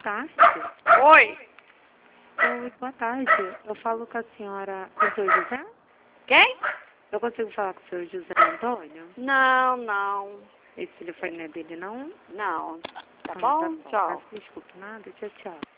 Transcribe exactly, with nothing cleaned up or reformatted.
tarde. Oi. Oi, boa tarde. Eu falo com a senhora, com o senhor José? Quem? Eu consigo falar com o senhor José Antônio? Não, não. Esse telefone não é dele, não? Não. Tá Ah, bom? tá bom. Tchau. Mas, desculpe, nada. Tchau, tchau.